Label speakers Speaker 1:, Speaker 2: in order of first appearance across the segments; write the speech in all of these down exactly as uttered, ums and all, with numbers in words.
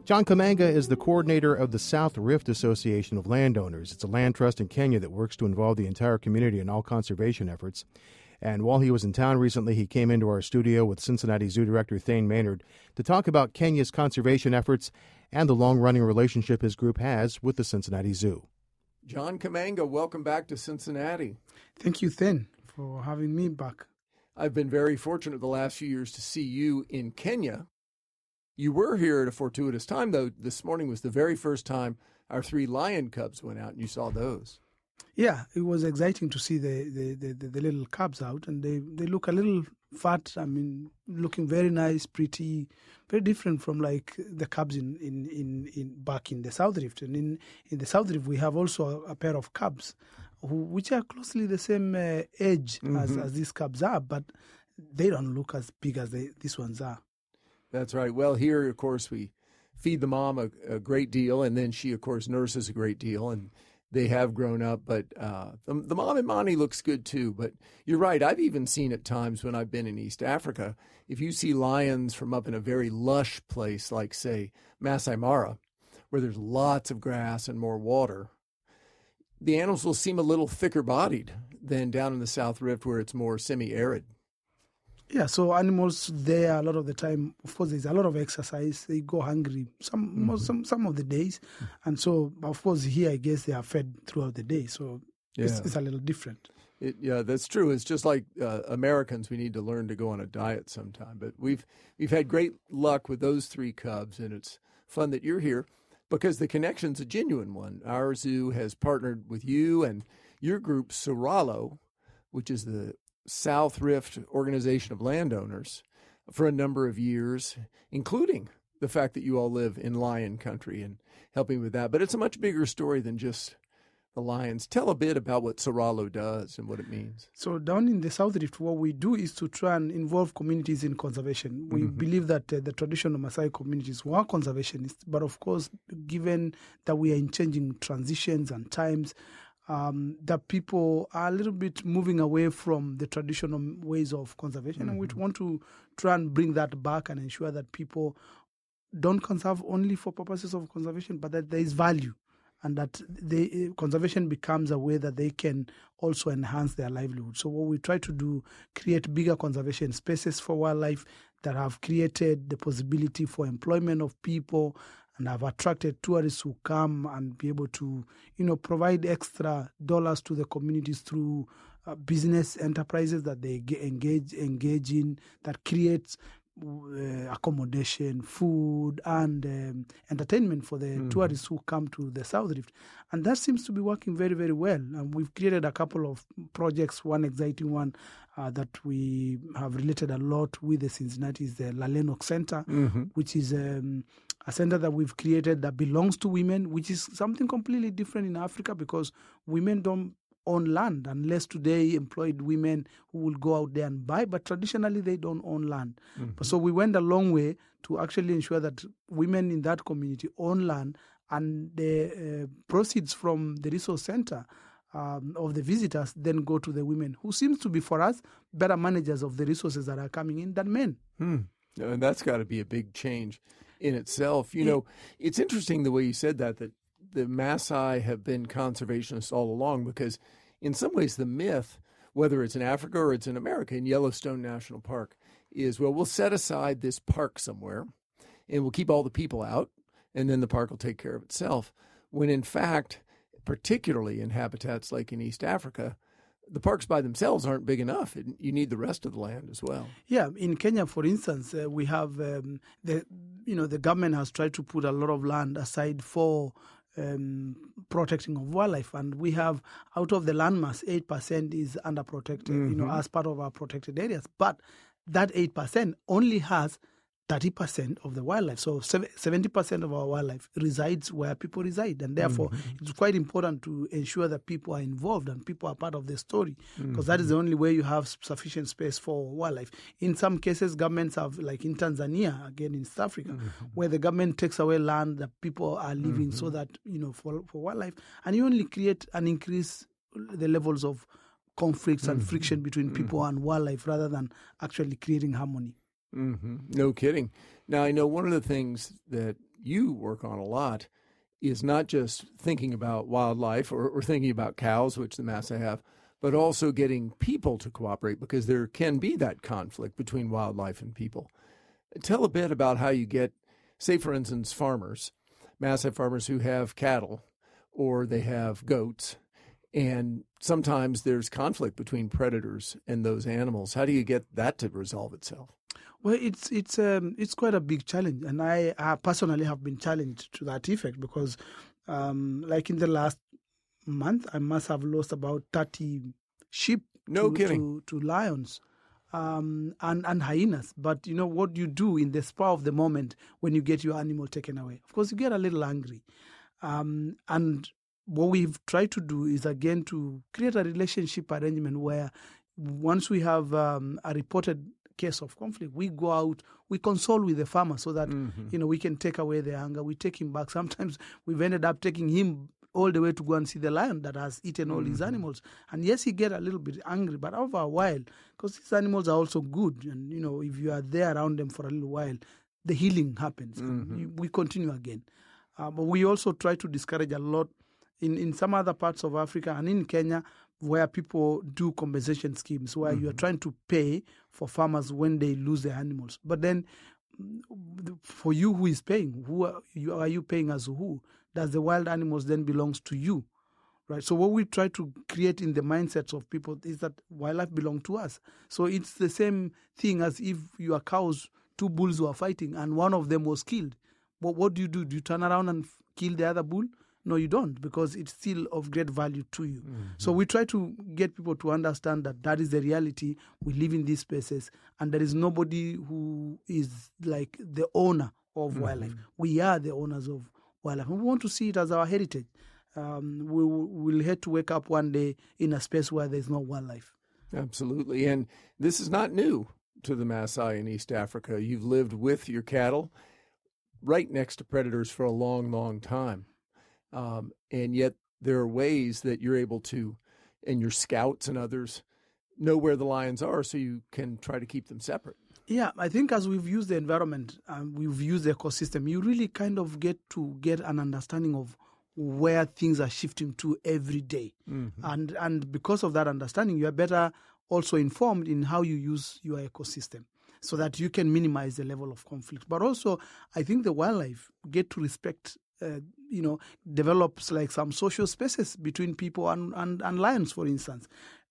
Speaker 1: John Kamanga is the coordinator of the South Rift Association of Landowners. It's a land trust in Kenya that works to involve the entire community in all conservation efforts. And while he was in town recently, he came into our studio with Cincinnati Zoo Director Thane Maynard to talk about Kenya's conservation efforts and the long-running relationship his group has with the Cincinnati Zoo.
Speaker 2: John Kamanga, welcome back to Cincinnati.
Speaker 3: Thank you, Thane, for having me back.
Speaker 2: I've been very fortunate the last few years to see you in Kenya. You were here at a fortuitous time, though. This morning was the very first time our three lion cubs went out, and you saw those.
Speaker 3: Yeah, it was exciting to see the, the, the, the little cubs out, and they, they look a little fat. I mean, looking very nice, pretty, very different from like the cubs in, in, in, in back in the South Rift. And in, in the South Rift, we have also a, a pair of cubs, who, which are closely the same uh, age mm-hmm. as, as these cubs are, but they don't look as big as they, these ones are.
Speaker 2: That's right. Well, here, of course, we feed the mom a, a great deal, and then she, of course, nurses a great deal, and they have grown up. But uh, the, the mom and Monty looks good, too. But you're right. I've even seen at times when I've been in East Africa, if you see lions from up in a very lush place like, say, Masai Mara, where there's lots of grass and more water, the animals will seem a little thicker bodied than down in the South Rift where it's more semi-arid.
Speaker 3: Yeah, so animals there a lot of the time, of course, there's a lot of exercise. They go hungry some mm-hmm. most, some some of the days, mm-hmm. and so of course here I guess they are fed throughout the day. So yeah. it's, it's a little different.
Speaker 2: It, yeah, that's true. It's just like uh, Americans. We need to learn to go on a diet sometime. But we've we've had great luck with those three cubs, and it's fun that you're here because the connection's a genuine one. Our zoo has partnered with you and your group, Soralo, which is the South Rift Organization of Landowners, for a number of years, including the fact that you all live in lion country and helping with that. But it's a much bigger story than just the lions. Tell a bit about what Soralo does and what it means.
Speaker 3: So down in the South Rift, what we do is to try and involve communities in conservation. We mm-hmm. believe that uh, the traditional Maasai communities were conservationists, but of course, given that we are in changing transitions and times, Um, that people are a little bit moving away from the traditional ways of conservation, mm-hmm. and we want to try and bring that back and ensure that people don't conserve only for purposes of conservation, but that there is value, and that they, conservation becomes a way that they can also enhance their livelihood. So what we try to do, create bigger conservation spaces for wildlife that have created the possibility for employment of people, and have attracted tourists who come and be able to, you know, provide extra dollars to the communities through uh, business enterprises that they engage engage in, that creates uh, accommodation, food, and um, entertainment for the mm-hmm. tourists who come to the South Rift. And that seems to be working very, very well. And we've created a couple of projects. One exciting one uh, that we have related a lot with the Cincinnati is the Lalenok Center, mm-hmm. which is um, a center that we've created that belongs to women, which is something completely different in Africa because women don't own land unless today employed women who will go out there and buy, but traditionally they don't own land. Mm-hmm. So we went a long way to actually ensure that women in that community own land, and the uh, proceeds from the resource center um, of the visitors then go to the women, who seems to be, for us, better managers of the resources that are coming in than men.
Speaker 2: Hmm. And that's got to be a big change in itself. You know, it's interesting the way you said that, that the Maasai have been conservationists all along, because in some ways the myth, whether it's in Africa or it's in America, in Yellowstone National Park, is, well, we'll set aside this park somewhere and we'll keep all the people out and then the park will take care of itself. When in fact, particularly in habitats like in East Africa, the parks by themselves aren't big enough. You need the rest of the land as well.
Speaker 3: Yeah, in Kenya, for instance, uh, we have um, the you know the government has tried to put a lot of land aside for um, protecting of wildlife, and we have out of the landmass, eight percent is under protected, mm-hmm. you know, as part of our protected areas. But that eight percent only has thirty percent of the wildlife. So seventy percent of our wildlife resides where people reside. And therefore, mm-hmm. it's quite important to ensure that people are involved and people are part of the story, because mm-hmm. that is the only way you have sufficient space for wildlife. In some cases, governments have, like in Tanzania, again in East Africa, mm-hmm. where the government takes away land that people are living mm-hmm. so that, you know, for, for wildlife. And you only create and increase the levels of conflicts mm-hmm. and friction between people mm-hmm. and wildlife rather than actually creating harmony.
Speaker 2: Mm-hmm. No kidding. Now, I know one of the things that you work on a lot is not just thinking about wildlife or, or thinking about cows, which the Maasai have, but also getting people to cooperate, because there can be that conflict between wildlife and people. Tell a bit about how you get, say, for instance, farmers, Maasai farmers who have cattle or they have goats, and sometimes there's conflict between predators and those animals. How do you get that to resolve itself?
Speaker 3: Well, it's it's um, it's quite a big challenge, and I uh, personally have been challenged to that effect because, um, like in the last month, I must have lost about thirty sheep
Speaker 2: no
Speaker 3: to,
Speaker 2: kidding.
Speaker 3: to, to lions um, and, and hyenas. But you know what you do in the spur of the moment when you get your animal taken away? Of course, you get a little angry. Um, and what we've tried to do is, again, to create a relationship arrangement where once we have um, a reported case of conflict, we go out, we console with the farmer so that, mm-hmm. you know, we can take away the anger. We take him back. Sometimes we've ended up taking him all the way to go and see the lion that has eaten all mm-hmm. his animals. And yes, he get a little bit angry, but over a while, because these animals are also good, and, you know, if you are there around them for a little while, the healing happens. Mm-hmm. And we continue again. Uh, but we also try to discourage a lot in, in some other parts of Africa and in Kenya, where people do compensation schemes where mm-hmm. you are trying to pay for farmers when they lose their animals. But then for you who is paying, who are you, are you paying as who? Does the wild animals then belongs to you? Right? So what we try to create in the mindsets of people is that wildlife belongs to us. So it's the same thing as if your cows, two bulls were fighting and one of them was killed. But what do you do? Do you turn around and kill the other bull? No, you don't, because it's still of great value to you. Mm-hmm. So we try to get people to understand that that is the reality. We live in these spaces, and there is nobody who is like the owner of mm-hmm. wildlife. We are the owners of wildlife. We want to see it as our heritage. Um, we will hate to wake up one day in a space where there's no wildlife.
Speaker 2: Absolutely. And this is not new to the Maasai in East Africa. You've lived with your cattle right next to predators for a long, long time. Um, and yet there are ways that you're able to, and your scouts and others, know where the lions are so you can try to keep them separate.
Speaker 3: Yeah, I think as we've used the environment, um, we've used the ecosystem, you really kind of get to get an understanding of where things are shifting to every day. Mm-hmm. And, and because of that understanding, you are better also informed in how you use your ecosystem so that you can minimize the level of conflict. But also, I think the wildlife get to respect Uh, you know, develops like some social spaces between people and, and, and lions, for instance.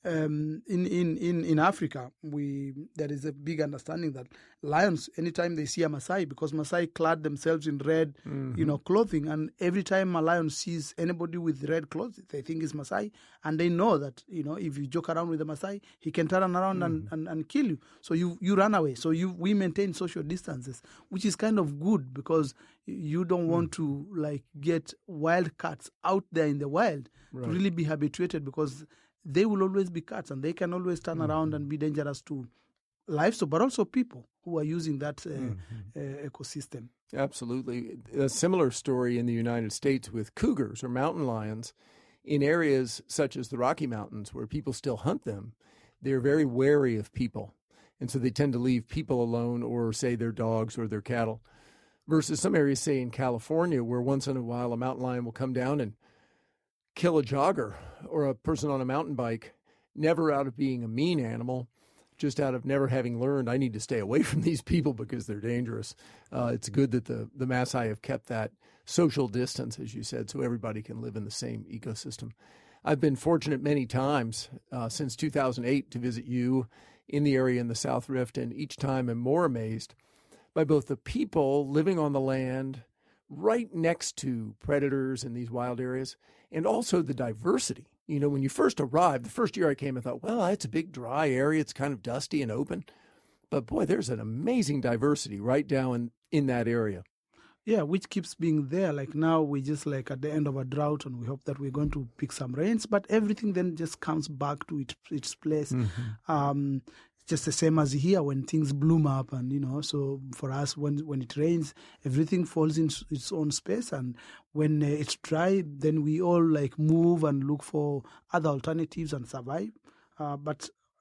Speaker 3: Um, in, in, in, in Africa, we there is a big understanding that lions, anytime they see a Maasai, because Maasai clad themselves in red, mm-hmm. you know, clothing, and every time a lion sees anybody with red clothes, they think it's Maasai, and they know that, you know, if you joke around with a Maasai, he can turn around mm-hmm. and, and, and kill you. So you, you run away. So you we maintain social distances, which is kind of good because you don't mm-hmm. want to like get wild cats out there in the wild right. to really be habituated, because they will always be cats and they can always turn mm-hmm. around and be dangerous to livestock, but also people who are using that uh, mm-hmm. uh, ecosystem.
Speaker 2: Absolutely. A similar story in the United States with cougars or mountain lions in areas such as the Rocky Mountains where people still hunt them. They're very wary of people, and so they tend to leave people alone or, say, their dogs or their cattle, versus some areas, say, in California, where once in a while a mountain lion will come down and kill a jogger or a person on a mountain bike, never out of being a mean animal, just out of never having learned, I need to stay away from these people because they're dangerous. Uh, it's good that the, the Maasai have kept that social distance, as you said, so everybody can live in the same ecosystem. I've been fortunate many times uh, since two thousand eight to visit you in the area in the South Rift, and each time I'm more amazed by both the people living on the land right next to predators in these wild areas, and also the diversity. You know, when you first arrived, the first year I came, I thought, well, it's a big dry area. It's kind of dusty and open. But boy, there's an amazing diversity right down in, in that area.
Speaker 3: Yeah, which keeps being there. Like now we're just like at the end of a drought, and we hope that we're going to pick some rains, but everything then just comes back to its, its place. Mm-hmm. Um, just the same as here when things bloom up, and you know, so for us when when it rains, everything falls in its own space, and when uh, it's dry, then we all like move and look for other alternatives and survive. Uh, but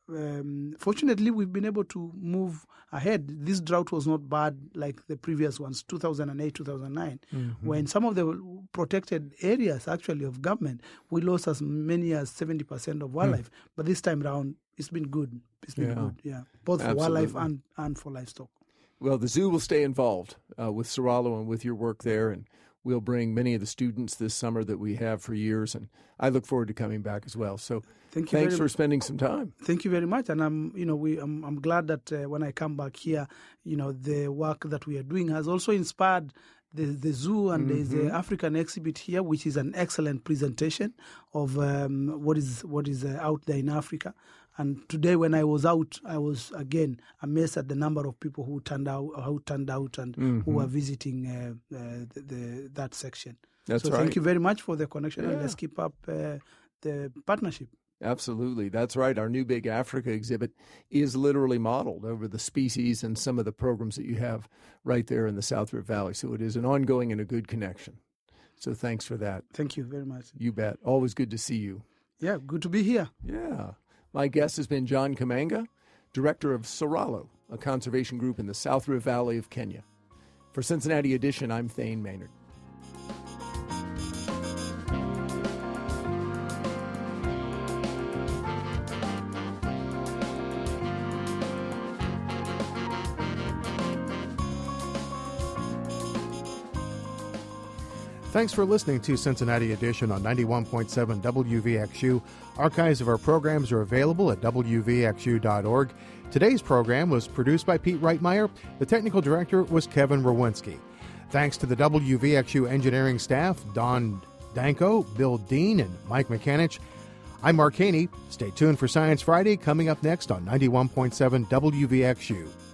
Speaker 3: um, fortunately, we've been able to move ahead. This drought was not bad like the previous ones, two thousand eight, two thousand nine, mm-hmm. when some of the protected areas actually of government, we lost as many as seventy percent of wildlife. Mm. But this time around, it's been good. It's been yeah. good, yeah, both for
Speaker 2: Absolutely.
Speaker 3: wildlife and, and for livestock.
Speaker 2: Well, the zoo will stay involved uh, with Seralu and with your work there, and we'll bring many of the students this summer that we have for years, and I look forward to coming back as well. So
Speaker 3: Thank you
Speaker 2: thanks
Speaker 3: very
Speaker 2: for
Speaker 3: much.
Speaker 2: spending some time.
Speaker 3: Thank you very much, and I'm, you know, we, I'm, I'm glad that uh, when I come back here, you know, the work that we are doing has also inspired the, the zoo, and mm-hmm. there's the African exhibit here, which is an excellent presentation of um, what is what is uh, out there in Africa. And today, when I was out, I was again amazed at the number of people who turned out, who turned out, and mm-hmm. who were visiting uh, uh, the, the, that section.
Speaker 2: That's
Speaker 3: so
Speaker 2: right.
Speaker 3: Thank you very much for the connection,
Speaker 2: yeah.
Speaker 3: and let's keep up uh, the partnership.
Speaker 2: Absolutely. That's right. Our new Big Africa exhibit is literally modeled over the species and some of the programs that you have right there in the South Rift Valley. So it is an ongoing and a good connection. So thanks for that.
Speaker 3: Thank you very much.
Speaker 2: You bet. Always good to see you.
Speaker 3: Yeah, good to be here.
Speaker 2: Yeah. My guest has been John Kamanga, director of Seralu, a conservation group in the South Rift Valley of Kenya. For Cincinnati Edition, I'm Thane Maynard.
Speaker 1: Thanks for listening to Cincinnati Edition on ninety-one point seven W V X U. Archives of our programs are available at W V X U dot org. Today's program was produced by Pete Reitmeyer. The technical director was Kevin Rowinski. Thanks to the W V X U engineering staff, Don Danko, Bill Dean, and Mike Mechanich. I'm Mark Haney. Stay tuned for Science Friday, coming up next on ninety-one point seven W V X U.